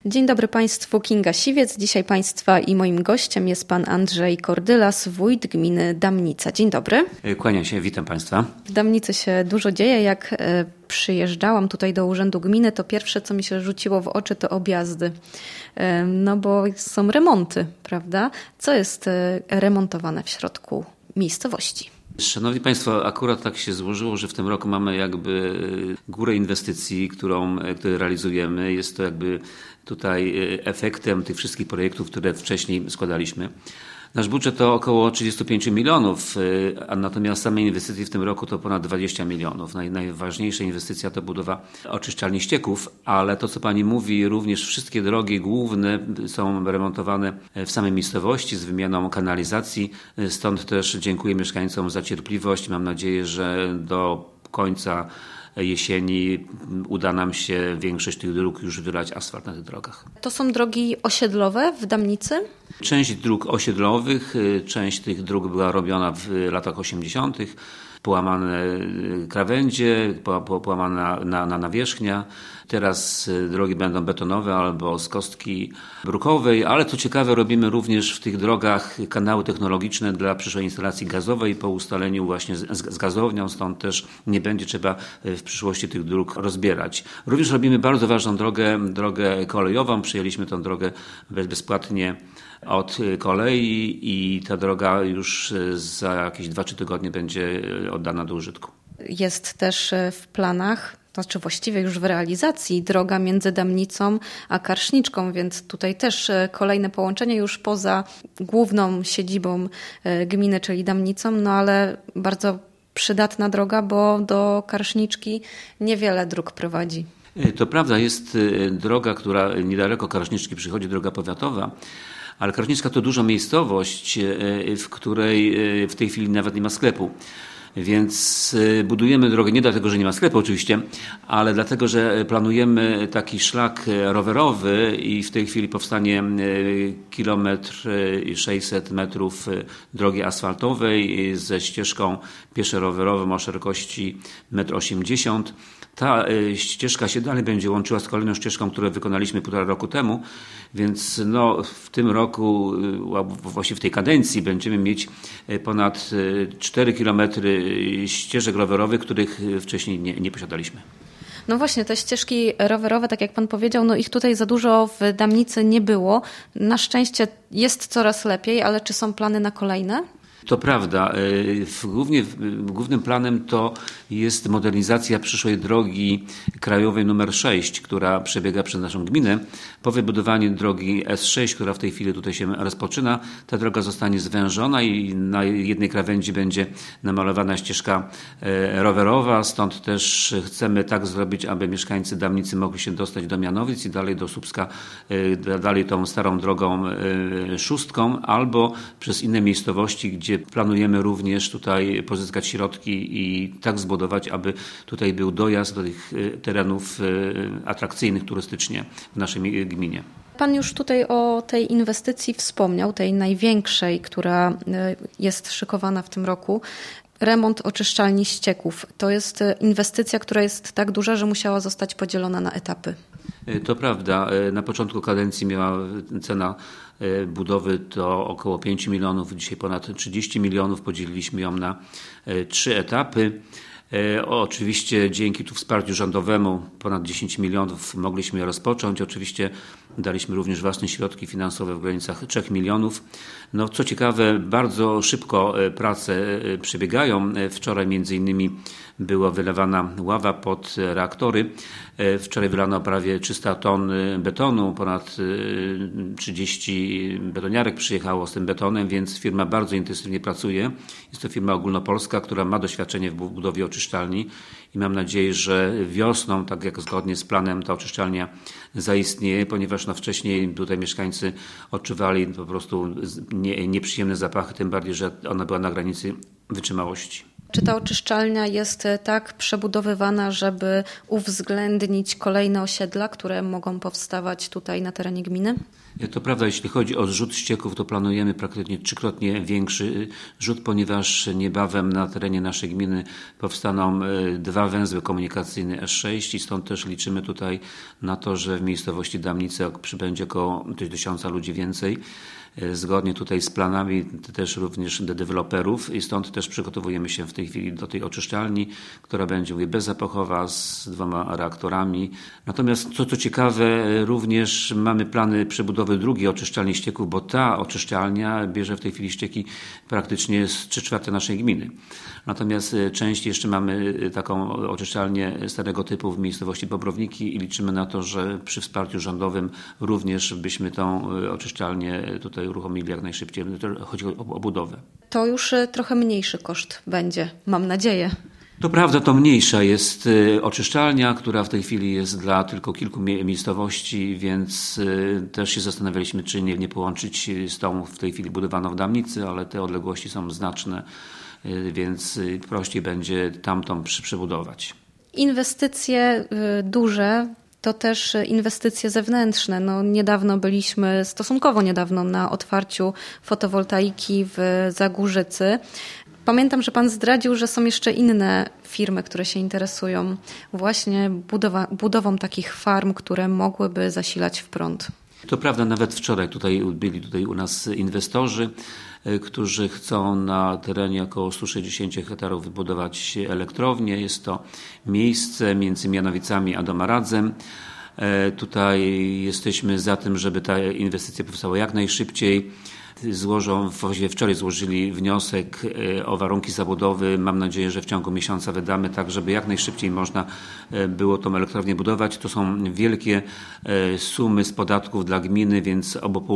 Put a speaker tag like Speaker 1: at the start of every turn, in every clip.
Speaker 1: Dzień dobry Państwu, Kinga Siwiec. Dzisiaj Państwa i moim gościem jest Pan Andrzej Kordylas, wójt gminy Damnica. Dzień dobry.
Speaker 2: Kłaniam się, witam Państwa.
Speaker 1: W Damnicy się dużo dzieje. Jak przyjeżdżałam tutaj do Urzędu Gminy, to pierwsze, co mi się rzuciło w oczy, to objazdy. No bo są remonty, prawda? Co jest remontowane w środku miejscowości?
Speaker 2: Szanowni Państwo, akurat tak się złożyło, że w tym roku mamy jakby górę inwestycji, które realizujemy. Jest to jakby tutaj efektem tych wszystkich projektów, które wcześniej składaliśmy. Nasz budżet to około 35 milionów, a natomiast same inwestycje w tym roku to ponad 20 milionów. Najważniejsza inwestycja to budowa oczyszczalni ścieków, ale to co Pani mówi, również wszystkie drogi główne są remontowane w samej miejscowości z wymianą kanalizacji. Stąd też dziękuję mieszkańcom za cierpliwość. Mam nadzieję, że do końca jesieni uda nam się większość tych dróg już wylać asfalt na tych drogach.
Speaker 1: To są drogi osiedlowe w Damnicy?
Speaker 2: Część dróg osiedlowych, część tych dróg była robiona w latach 80., połamane krawędzie, połamana nawierzchnia. Teraz drogi będą betonowe albo z kostki brukowej, ale co ciekawe robimy również w tych drogach kanały technologiczne dla przyszłej instalacji gazowej po ustaleniu właśnie z gazownią, stąd też nie będzie trzeba w przyszłości tych dróg rozbierać. Również robimy bardzo ważną drogę kolejową, przyjęliśmy tę drogę bezpłatnie od kolei i ta droga już za jakieś 2-3 tygodnie będzie oddana do użytku.
Speaker 1: Jest też w planach, to znaczy właściwie już w realizacji, droga między Damnicą a Karszniczką, więc tutaj też kolejne połączenie już poza główną siedzibą gminy, czyli Damnicą, no ale bardzo przydatna droga, bo do Karszniczki niewiele dróg prowadzi.
Speaker 2: To prawda, jest droga, która niedaleko Karszniczki przychodzi, droga powiatowa, ale Karszniczka to duża miejscowość, w której w tej chwili nawet nie ma sklepu. Więc budujemy drogę nie dlatego, że nie ma sklepu oczywiście, ale dlatego, że planujemy taki szlak rowerowy i w tej chwili powstanie 1,6 metrów drogi asfaltowej ze ścieżką pieszo-rowerową o szerokości 1,80 m. Ta ścieżka się dalej będzie łączyła z kolejną ścieżką, którą wykonaliśmy 1,5 roku temu, więc w tym roku, właśnie w tej kadencji będziemy mieć ponad 4 kilometry ścieżek rowerowych, których wcześniej nie posiadaliśmy.
Speaker 1: No właśnie, te ścieżki rowerowe, tak jak Pan powiedział, no ich tutaj za dużo w Damnicy nie było. Na szczęście jest coraz lepiej, ale czy są plany na kolejne?
Speaker 2: To prawda. Głównym planem to jest modernizacja przyszłej drogi krajowej numer 6, która przebiega przez naszą gminę. Po wybudowaniu drogi S6, która w tej chwili tutaj się rozpoczyna, ta droga zostanie zwężona i na jednej krawędzi będzie namalowana ścieżka rowerowa. Stąd też chcemy tak zrobić, aby mieszkańcy Damnicy mogli się dostać do Mianowic i dalej do Słupska, dalej tą starą drogą 6, albo przez inne miejscowości, gdzie planujemy również tutaj pozyskać środki i tak zbudować, aby tutaj był dojazd do tych terenów atrakcyjnych turystycznie w naszej gminie.
Speaker 1: Pan już tutaj o tej inwestycji wspomniał, tej największej, która jest szykowana w tym roku. Remont oczyszczalni ścieków. To jest inwestycja, która jest tak duża, że musiała zostać podzielona na etapy.
Speaker 2: To prawda. Na początku kadencji miała cena budowy to około 5 milionów, dzisiaj ponad 30 milionów. Podzieliliśmy ją na 3 etapy. Oczywiście dzięki tu wsparciu rządowemu ponad 10 milionów mogliśmy je rozpocząć. Oczywiście daliśmy również własne środki finansowe w granicach 3 milionów. No, co ciekawe, bardzo szybko prace przebiegają. Wczoraj między innymi była wylewana ława pod reaktory. Wczoraj wylano prawie 300 ton betonu, ponad 30 betoniarek przyjechało z tym betonem, więc firma bardzo intensywnie pracuje. Jest to firma ogólnopolska, która ma doświadczenie w budowie oczyszczalni i mam nadzieję, że wiosną, tak jak zgodnie z planem, ta oczyszczalnia zaistnieje, ponieważ wcześniej tutaj mieszkańcy odczuwali po prostu nieprzyjemne zapachy, tym bardziej, że ona była na granicy wytrzymałości.
Speaker 1: Czy ta oczyszczalnia jest tak przebudowywana, żeby uwzględnić kolejne osiedla, które mogą powstawać tutaj na terenie gminy?
Speaker 2: To prawda, jeśli chodzi o zrzut ścieków, to planujemy praktycznie 3-krotnie większy rzut, ponieważ niebawem na terenie naszej gminy powstaną 2 węzły komunikacyjne S6 i stąd też liczymy tutaj na to, że w miejscowości Damnice przybędzie około 1000 ludzi więcej. Zgodnie tutaj z planami też również deweloperów i stąd też przygotowujemy się w tej chwili do tej oczyszczalni, która będzie bezzapachowa z 2 reaktorami. Natomiast co ciekawe, również mamy plany przebudowy drugiej oczyszczalni ścieków, bo ta oczyszczalnia bierze w tej chwili ścieki praktycznie z 3/4 naszej gminy. Natomiast część jeszcze mamy taką oczyszczalnię starego typu w miejscowości Bobrowniki i liczymy na to, że przy wsparciu rządowym również byśmy tą oczyszczalnię tutaj uruchomili jak najszybciej. Chodzi o budowę.
Speaker 1: To już trochę mniejszy koszt będzie, mam nadzieję.
Speaker 2: To prawda, to mniejsza jest oczyszczalnia, która w tej chwili jest dla tylko kilku miejscowości, więc też się zastanawialiśmy, czy nie połączyć z tą w tej chwili budowaną w Damnicy, ale te odległości są znaczne, więc prościej będzie tamtą przebudować.
Speaker 1: Inwestycje duże to też inwestycje zewnętrzne. Stosunkowo niedawno na otwarciu fotowoltaiki w Zagórzycy. Pamiętam, że pan zdradził, że są jeszcze inne firmy, które się interesują właśnie budową takich farm, które mogłyby zasilać w prąd.
Speaker 2: To prawda, nawet wczoraj byli u nas inwestorzy, którzy chcą na terenie około 160 hektarów wybudować elektrownię. Jest to miejsce między Mianowicami a Domaradzem. Tutaj jesteśmy za tym, żeby ta inwestycja powstała jak najszybciej. Wczoraj złożyli wniosek o warunki zabudowy. Mam nadzieję, że w ciągu miesiąca wydamy tak, żeby jak najszybciej można było tą elektrownię budować. To są wielkie sumy z podatków dla gminy, więc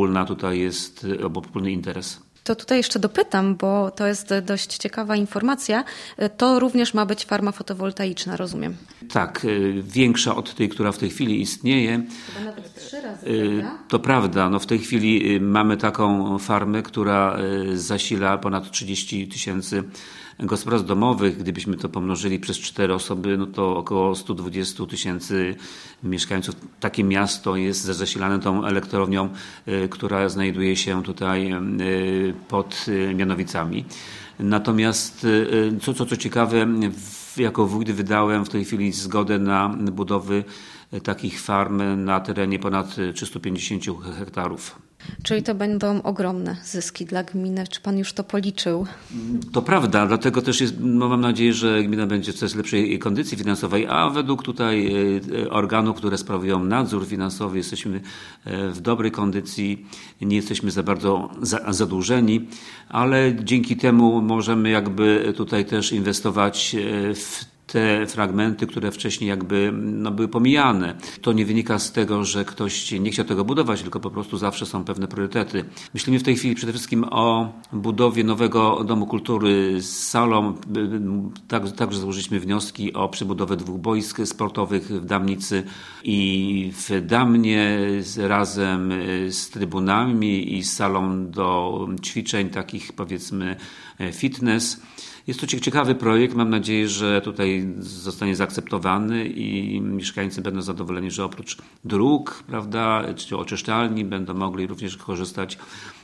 Speaker 2: obopólny interes.
Speaker 1: To tutaj jeszcze dopytam, bo to jest dość ciekawa informacja. To również ma być farma fotowoltaiczna, rozumiem.
Speaker 2: Tak, większa od tej, która w tej chwili istnieje.
Speaker 1: Chyba nawet 3 razy, prawda?
Speaker 2: To prawda. W tej chwili mamy taką farmę, która zasila ponad 30 000 gospodarstw domowych. Gdybyśmy to pomnożyli przez 4 osoby, to około 120 000 mieszkańców. Takie miasto jest zasilane tą elektrownią, która znajduje się tutaj pod Mianowicami. Natomiast co ciekawe, jako wójt wydałem w tej chwili zgodę na budowy takich farm na terenie ponad 350 hektarów.
Speaker 1: Czyli to będą ogromne zyski dla gminy. Czy pan już to policzył?
Speaker 2: To prawda, dlatego też mam nadzieję, że gmina będzie w coraz lepszej kondycji finansowej, a według tutaj organów, które sprawują nadzór finansowy, jesteśmy w dobrej kondycji, nie jesteśmy za bardzo zadłużeni, ale dzięki temu możemy tutaj też inwestować w te fragmenty, które wcześniej były pomijane. To nie wynika z tego, że ktoś nie chciał tego budować, tylko po prostu zawsze są pewne priorytety. Myślimy w tej chwili przede wszystkim o budowie nowego Domu Kultury z salą. Także złożyliśmy wnioski o przebudowę 2 boisk sportowych w Damnicy i w Damnie razem z trybunami i z salą do ćwiczeń, takich powiedzmy fitness. Jest to ciekawy projekt. Mam nadzieję, że tutaj zostanie zaakceptowany i mieszkańcy będą zadowoleni, że oprócz dróg, prawda, czy oczyszczalni będą mogli również korzystać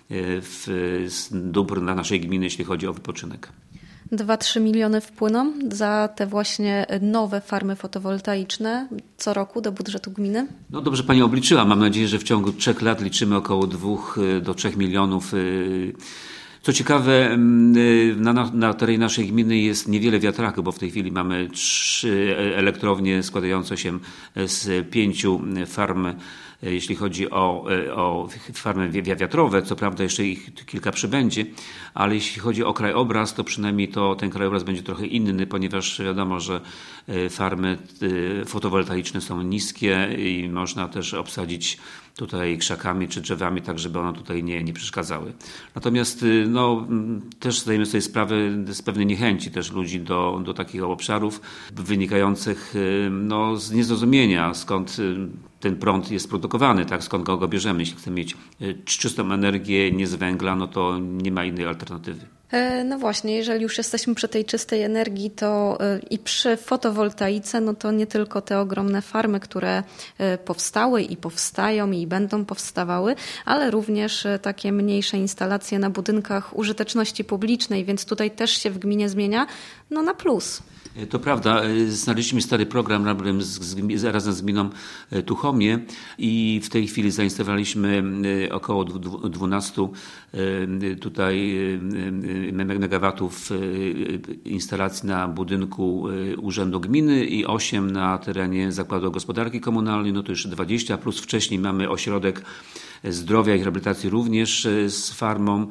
Speaker 2: z dóbr na naszej gminy, jeśli chodzi o wypoczynek.
Speaker 1: 2-3 miliony wpłyną za te właśnie nowe farmy fotowoltaiczne co roku do budżetu gminy?
Speaker 2: Dobrze pani obliczyła. Mam nadzieję, że w ciągu 3 lat liczymy około 2 do 3 milionów. Co ciekawe, na terenie naszej gminy jest niewiele wiatraków, bo w tej chwili mamy 3 elektrownie składające się z 5 farm, jeśli chodzi o farmy wiatrowe. Co prawda jeszcze ich kilka przybędzie, ale jeśli chodzi o krajobraz, to przynajmniej ten krajobraz będzie trochę inny, ponieważ wiadomo, że farmy fotowoltaiczne są niskie i można też obsadzić tutaj krzakami czy drzewami, tak żeby one tutaj nie przeszkadzały. Natomiast też zdajemy sobie sprawę z pewnej niechęci też ludzi do takich obszarów wynikających z niezrozumienia, skąd ten prąd jest produkowany, tak? Skąd go bierzemy. Jeśli chcemy mieć czystą energię, nie z węgla, no to nie ma innej alternatywy.
Speaker 1: No właśnie, jeżeli już jesteśmy przy tej czystej energii, to i przy fotowoltaice, no to nie tylko te ogromne farmy, które powstały i powstają i będą powstawały, ale również takie mniejsze instalacje na budynkach użyteczności publicznej, więc tutaj też się w gminie zmienia, no na plus.
Speaker 2: To prawda, znaleźliśmy stary program razem z gminą Tuchomie i w tej chwili zainstalowaliśmy około 12 tutaj megawatów instalacji na budynku Urzędu Gminy i 8 na terenie Zakładu Gospodarki Komunalnej, no to już 20, plus wcześniej mamy ośrodek zdrowia i rehabilitacji również z farmą.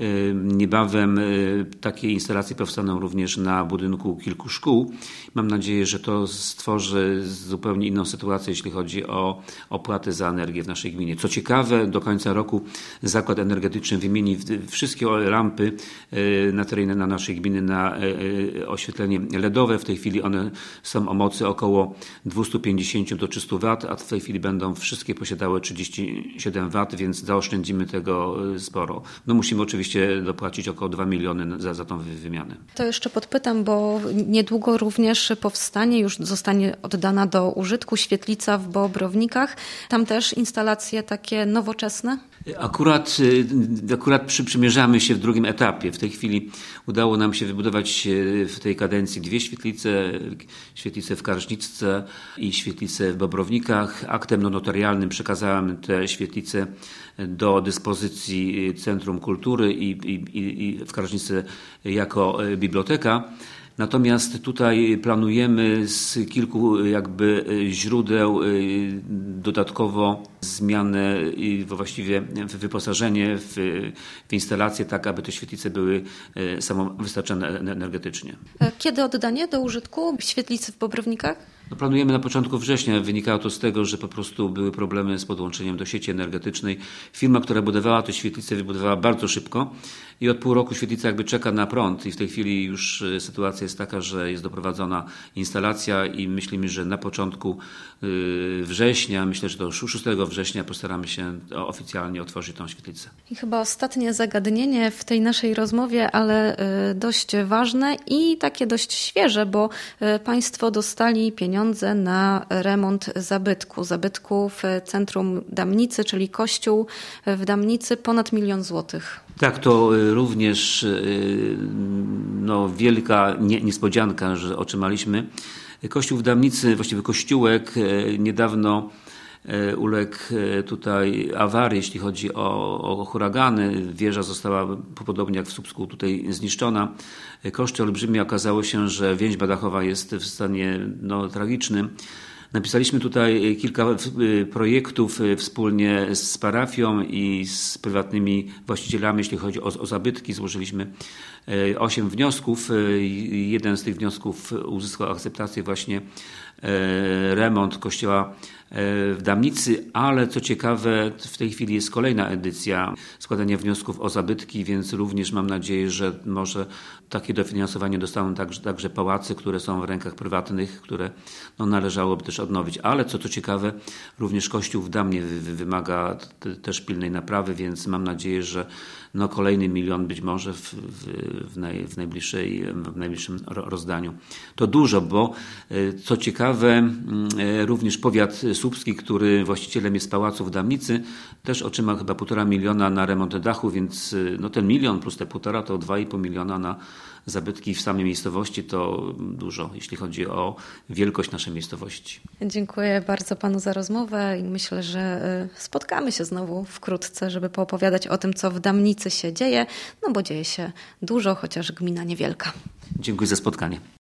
Speaker 2: Niebawem takie instalacje powstaną również na budynku kilku szkół. Mam nadzieję, że to stworzy zupełnie inną sytuację, jeśli chodzi o opłaty za energię w naszej gminie. Co ciekawe, do końca roku zakład energetyczny wymieni wszystkie lampy na terenie naszej gminy na oświetlenie LEDowe. W tej chwili one są o mocy około 250 do 300 W, a w tej chwili będą wszystkie posiadały 37 W, więc zaoszczędzimy tego sporo. No musimy oczywiście dopłacić około 2 miliony za tą wymianę.
Speaker 1: To jeszcze podpytam, bo niedługo również powstanie, już zostanie oddana do użytku świetlica w Bobrownikach. Tam też instalacje takie nowoczesne?
Speaker 2: Akurat przymierzamy się w drugim etapie. W tej chwili udało nam się wybudować w tej kadencji 2 świetlice w Karżniczce i świetlice w Bobrownikach. Aktem notarialnym przekazałem te świetlice do dyspozycji Centrum Kultury i w Karżniczce jako biblioteka. Natomiast tutaj planujemy z kilku źródeł dodatkowo zmianę i właściwie wyposażenie w instalacje tak, aby te świetlice były samowystarczalne energetycznie.
Speaker 1: Kiedy oddanie do użytku świetlicy w Bobrownikach?
Speaker 2: No, planujemy na początku września. Wynikało to z tego, że po prostu były problemy z podłączeniem do sieci energetycznej. Firma, która budowała te świetlice, wybudowała bardzo szybko i od pół roku świetlica czeka na prąd i w tej chwili już sytuacja jest taka, że jest doprowadzona instalacja i myślimy, że na początku września, myślę, że do 6 września postaramy się oficjalnie otworzyć tą świetlicę.
Speaker 1: I chyba ostatnie zagadnienie w tej naszej rozmowie, ale dość ważne i takie dość świeże, bo Państwo dostali pieniądze na remont zabytku w centrum Damnicy, czyli kościół w Damnicy, ponad 1 000 000 złotych.
Speaker 2: Tak, to również wielka niespodzianka, że otrzymaliśmy. Kościół w Damnicy, właściwie kościółek, niedawno uległ tutaj awarii, jeśli chodzi o huragany. Wieża została podobnie jak w Słupsku tutaj zniszczona. Koszty olbrzymie. Okazało się, że więźba dachowa jest w stanie tragicznym. Napisaliśmy tutaj kilka projektów wspólnie z parafią i z prywatnymi właścicielami, jeśli chodzi o zabytki. Złożyliśmy 8 wniosków. Jeden z tych wniosków uzyskał akceptację właśnie remont kościoła w Damnicy, ale co ciekawe, w tej chwili jest kolejna edycja składania wniosków o zabytki, więc również mam nadzieję, że może takie dofinansowanie dostaną także pałace, które są w rękach prywatnych, które należałoby też odnowić. Ale co ciekawe, również kościół w Damnie wymaga też pilnej naprawy, więc mam nadzieję, że kolejny 1 milion być może w najbliższym rozdaniu. To dużo, bo co ciekawe, również powiat słupski, który właścicielem jest pałacu w Damnicy, też otrzymał chyba 1,5 miliona na remont dachu, więc ten 1 milion plus te 1,5 to 2,5 miliona na zabytki w samej miejscowości. To dużo, jeśli chodzi o wielkość naszej miejscowości.
Speaker 1: Dziękuję bardzo Panu za rozmowę i myślę, że spotkamy się znowu wkrótce, żeby poopowiadać o tym, co w Damnicy się dzieje, bo dzieje się dużo, chociaż gmina niewielka.
Speaker 2: Dziękuję za spotkanie.